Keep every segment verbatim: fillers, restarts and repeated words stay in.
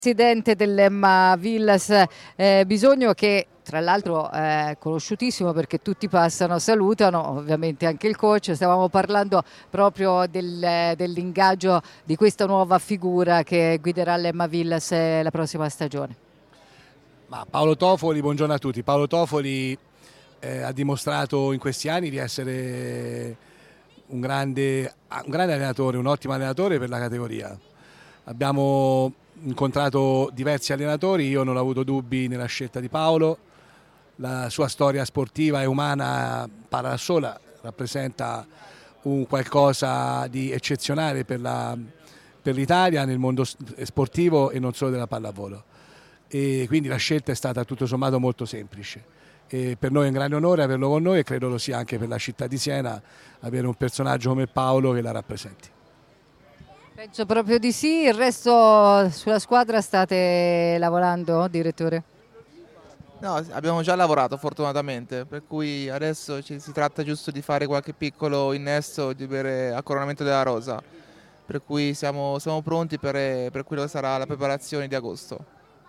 Presidente dell'Emma Villas eh, Bisogno, che tra l'altro è conosciutissimo perché tutti passano, salutano, ovviamente anche il coach. Stavamo parlando proprio del, dell'ingaggio di questa nuova figura che guiderà l'Emma Villas eh, la prossima stagione. Ma Paolo Tofoli, buongiorno a tutti. Paolo Tofoli eh, ha dimostrato in questi anni di essere un grande, un grande allenatore, un ottimo allenatore per la categoria. Abbiamo incontrato diversi allenatori, io non ho avuto dubbi nella scelta di Paolo. La sua storia sportiva e umana parla da sola, rappresenta un qualcosa di eccezionale per la, per l'Italia nel mondo sportivo e non solo della pallavolo. E quindi la scelta è stata tutto sommato molto semplice. E per noi è un grande onore averlo con noi e credo lo sia anche per la città di Siena avere un personaggio come Paolo che la rappresenti. Penso proprio di sì. Il resto sulla squadra state lavorando, direttore? No, abbiamo già lavorato fortunatamente, per cui adesso ci, si tratta giusto di fare qualche piccolo innesto, di bere a coronamento della rosa, per cui siamo, siamo pronti per, per quello che sarà la preparazione di agosto.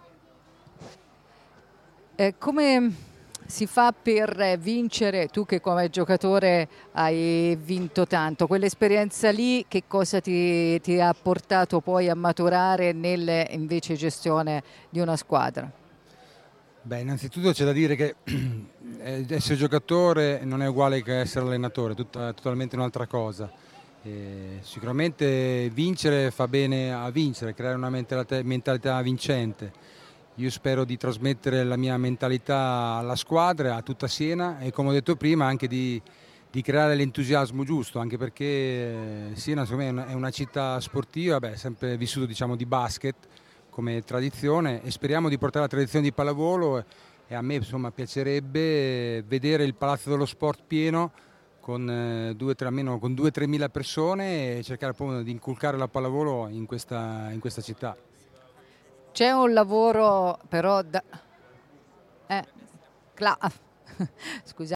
Eh, come si fa per vincere, tu che come giocatore hai vinto tanto, quell'esperienza lì che cosa ti, ti ha portato poi a maturare nelle invece gestione di una squadra? Beh, innanzitutto c'è da dire che essere giocatore non è uguale che essere allenatore, è tutta, totalmente un'altra cosa. E sicuramente vincere fa bene a vincere, creare una mentalità, mentalità vincente. Io spero di trasmettere la mia mentalità alla squadra, a tutta Siena e, come ho detto prima, anche di, di creare l'entusiasmo giusto, anche perché Siena secondo me è una, è una città sportiva, beh, sempre vissuto, diciamo, di basket come tradizione, e speriamo di portare la tradizione di pallavolo, e a me insomma piacerebbe vedere il Palazzo dello Sport pieno con eh, due, tre, almeno con due o tre mila persone e cercare appunto di inculcare la pallavolo in questa, in questa città. C'è un lavoro però da... Eh, cla... Scusa.